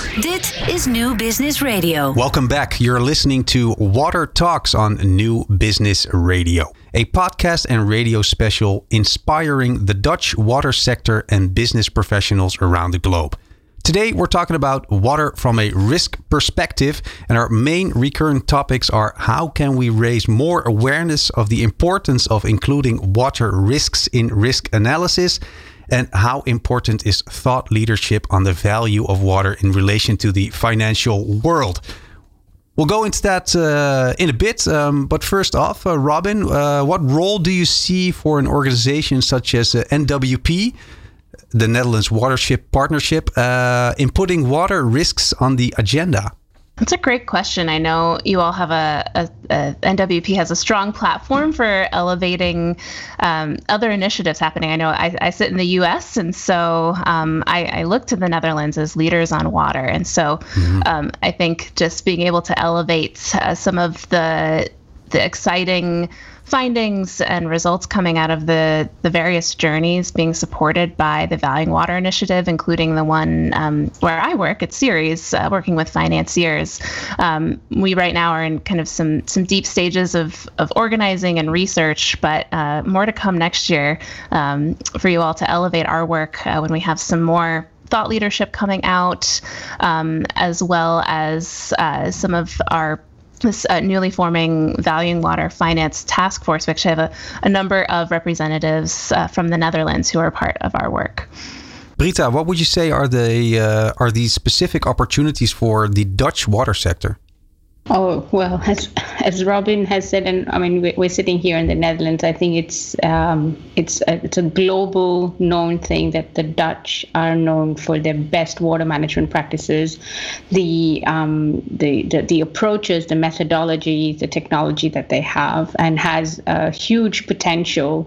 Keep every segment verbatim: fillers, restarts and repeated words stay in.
Dit is New Business Radio. Welcome back. You're listening to Water Talks on New Business Radio, a podcast and radio special inspiring the Dutch water sector and business professionals around the globe. Today, we're talking about water from a risk perspective, and our main recurrent topics are how can we raise more awareness of the importance of including water risks in risk analysis, and how important is thought leadership on the value of water in relation to the financial world. We'll go into that uh, in a bit, um, but first off, uh, Robin, uh, what role do you see for an organization such as uh, N W P, the Netherlands Watership Partnership, uh, in putting water risks on the agenda? That's a great question. I know you all have a, a, a N W P has a strong platform for elevating um, other initiatives happening. I know I, I sit in the U S, and so um, I, I look to the Netherlands as leaders on water. And so mm-hmm. um, I think just being able to elevate uh, some of the the exciting findings and results coming out of the, the various journeys being supported by the Valuing Water Initiative, including the one um, where I work at Ceres, uh, working with financiers. Um, we right now are in kind of some some deep stages of, of organizing and research, but uh, more to come next year um, for you all to elevate our work uh, when we have some more thought leadership coming out, um, as well as uh, some of our this uh, newly forming Valuing Water Finance Task Force, which have a, a number of representatives uh, from the Netherlands who are part of our work. Brita, what would you say are the uh, are these specific opportunities for the Dutch water sector? Oh, well, as as Robin has said, and I mean, we're sitting here in the Netherlands. I think it's um, it's a, it's a global known thing that the Dutch are known for their best water management practices, the um, the, the the approaches, the methodology, the technology that they have, and has a huge potential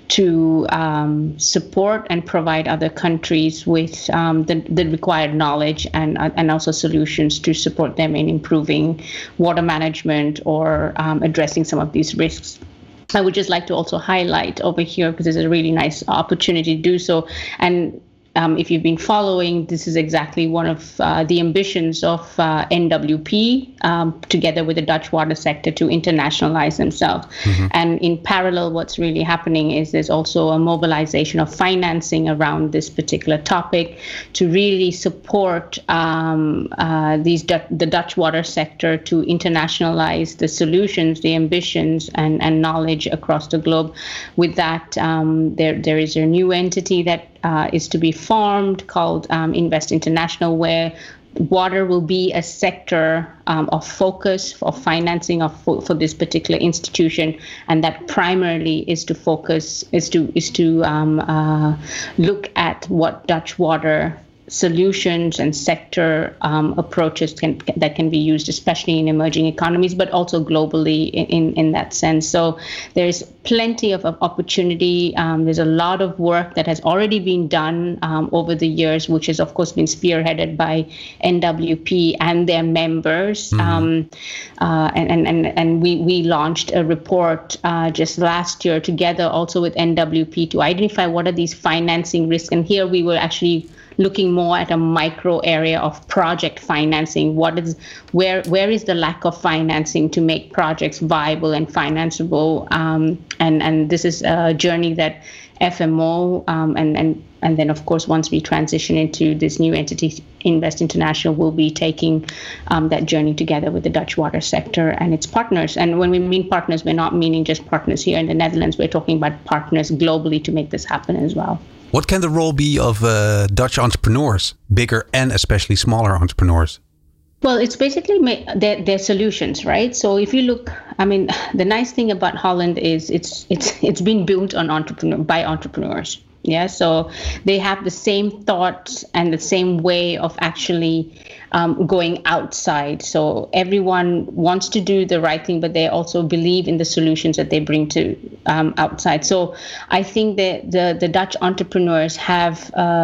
to um, support and provide other countries with um, the, the required knowledge and and also solutions to support them in improving water management or um, addressing some of these risks. I would just like to also highlight over here, because there's a really nice opportunity to do so. And Um, if you've been following, this is exactly one of uh, the ambitions of uh, N W P, um, together with the Dutch water sector, to internationalize themselves. Mm-hmm. And in parallel, what's really happening is there's also a mobilization of financing around this particular topic to really support um, uh, these du- the Dutch water sector to internationalize the solutions, the ambitions, and, and knowledge across the globe. With that, um, there there is a new entity that Uh, is to be formed called um, Invest International, where water will be a sector um, of focus of financing of for, for this particular institution, and that primarily is to focus is to is to um, uh, look at what Dutch water solutions and sector um, approaches can, that can be used, especially in emerging economies, but also globally in, in, in that sense. So there's plenty of, of opportunity. Um, there's a lot of work that has already been done um, over the years, which has, of course, been spearheaded by N W P and their members. Mm-hmm. Um, uh, and and, and, and we, we launched a report uh, just last year together also with N W P to identify what are these financing risks. And here we were actually looking more at a micro area of project financing. What is where where is the lack of financing to make projects viable and financeable? Um, and and this is a journey that F M O um, and and and then of course once we transition into this new entity, Invest International, will be taking um, that journey together with the Dutch water sector and its partners. And when we mean partners, we're not meaning just partners here in the Netherlands. We're talking about partners globally to make this happen as well. What can the role be of uh, Dutch entrepreneurs, bigger and especially smaller entrepreneurs? Well, it's basically ma- their, their solutions, right? So if you look, I mean, the nice thing about Holland is it's it's it's been built on entrepreneur by entrepreneurs. Yeah, so they have the same thoughts and the same way of actually um, going outside. So everyone wants to do the right thing, but they also believe in the solutions that they bring to um, outside. So I think that the, the Dutch entrepreneurs have uh,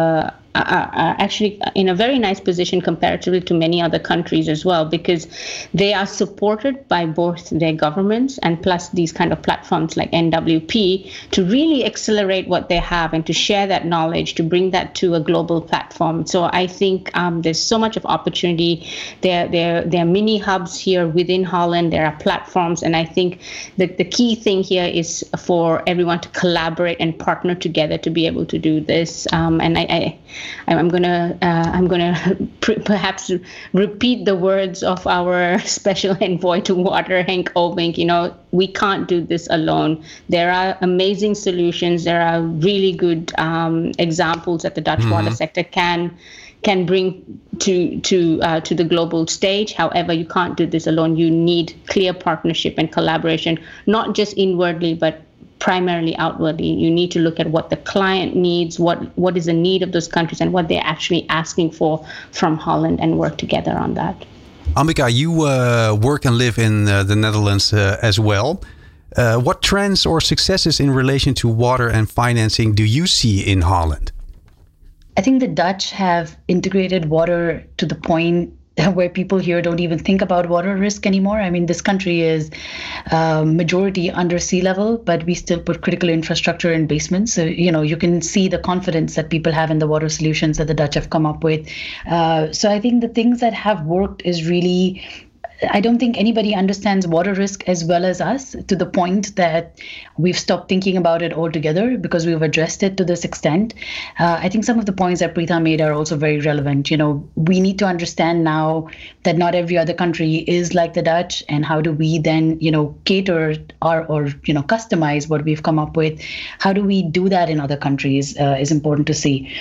are, are actually in a very nice position comparatively to many other countries as well, because they are supported by both their governments and plus these kind of platforms like N W P to really accelerate what they have and to share that knowledge, to bring that to a global platform. So I think um, there's so much of opportunity. There, there, there are mini hubs here within Holland. There are platforms, and I think that the key thing here is for everyone to collaborate and partner together to be able to do this. Um, and I, I, I'm gonna, uh, I'm gonna perhaps repeat the words of our special envoy to water, Henk Ovink. You know, we can't do this alone. There are amazing solutions. There are really good um, examples that the Dutch mm-hmm. water sector can can bring to to uh, to the global stage. However, you can't do this alone. You need clear partnership and collaboration, not just inwardly, but primarily outwardly. You need to look at what the client needs, what what is the need of those countries, and what they're actually asking for from Holland, and work together on that. Ambika, you uh, work and live in uh, the Netherlands uh, as well. Uh, what trends or successes in relation to water and financing do you see in Holland? I think the Dutch have integrated water to the point where people here don't even think about water risk anymore. I mean, this country is uh, majority under sea level, but we still put critical infrastructure in basements. So, you know, you can see the confidence that people have in the water solutions that the Dutch have come up with. Uh, so I think the things that have worked is really, I don't think anybody understands water risk as well as us, to the point that we've stopped thinking about it altogether because we've addressed it to this extent. Uh, I think some of the points that Preetha made are also very relevant. You know, we need to understand now that not every other country is like the Dutch, and how do we then, you know, cater or, or you know, customize what we've come up with? How do we do that in other countries uh, is important to see.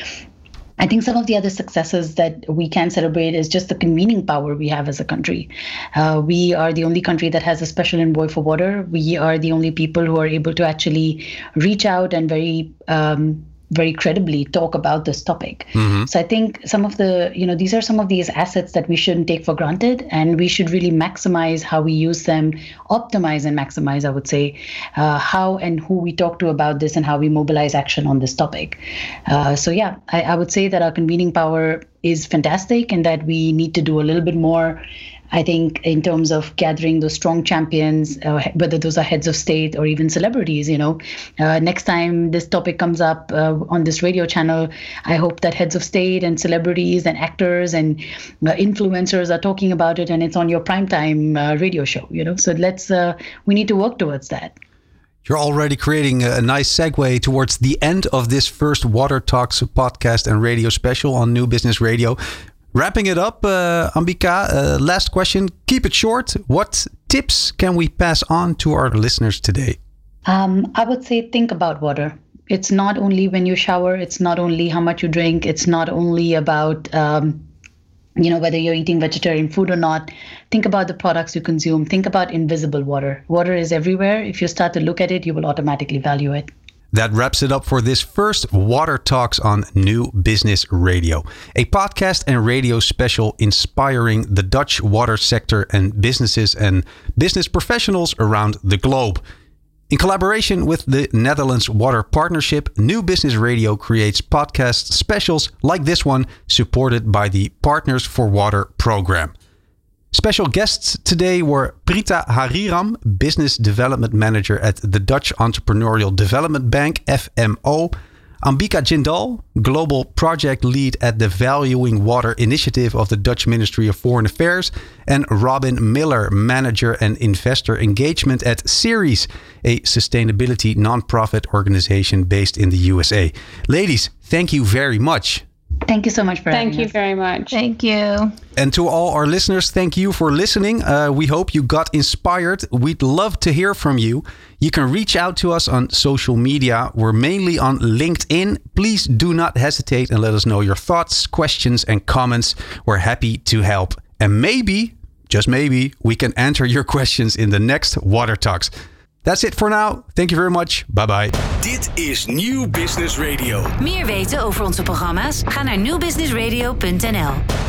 I think some of the other successes that we can celebrate is just the convening power we have as a country. Uh, we are the only country that has a special envoy for water. We are the only people who are able to actually reach out and very um, very credibly talk about this topic. Mm-hmm. So I think some of the, you know, these are some of these assets that we shouldn't take for granted, and we should really maximize how we use them, optimize and maximize, I would say, uh, how and who we talk to about this and how we mobilize action on this topic. Uh, so yeah, I, I would say that our convening power is fantastic, and that we need to do a little bit more, I think, in terms of gathering those strong champions, uh, whether those are heads of state or even celebrities. You know, uh, next time this topic comes up uh, on this radio channel, I hope that heads of state and celebrities and actors and uh, influencers are talking about it, and it's on your primetime uh, radio show. You know, so let's uh, we need to work towards that. You're already creating a nice segue towards the end of this first Water Talks podcast and radio special on New Business Radio. Wrapping it up, uh, Ambika, uh, last question. Keep it short. What tips can we pass on to our listeners today? Um, I would say think about water. It's not only when you shower. It's not only how much you drink. It's not only about, um, you know, whether you're eating vegetarian food or not. Think about the products you consume. Think about invisible water. Water is everywhere. If you start to look at it, you will automatically value it. That wraps it up for this first Water Talks on New Business Radio, a podcast and radio special inspiring the Dutch water sector and businesses and business professionals around the globe. In collaboration with the Netherlands Water Partnership, New Business Radio creates podcast specials like this one, supported by the Partners for Water program. Special guests today were Preetha Hariram, Business Development Manager at the Dutch Entrepreneurial Development Bank, F M O, Ambika Jindal, Global Project Lead at the Valuing Water Initiative of the Dutch Ministry of Foreign Affairs, and Robin Miller, Manager and Investor Engagement at Ceres, a sustainability nonprofit organization based in the U S A. Ladies, thank you very much. Thank you so much for having us. Thank you very much. Thank you. And to all our listeners, thank you for listening. Uh, we hope you got inspired. We'd love to hear from you. You can reach out to us on social media. We're mainly on LinkedIn. Please do not hesitate and let us know your thoughts, questions, and comments. We're happy to help. And maybe, just maybe, we can answer your questions in the next Water Talks. That's it for now. Thank you very much. Bye bye. Dit is New Business Radio. Meer weten over onze programma's? Ga naar nieuw business radio punt n l.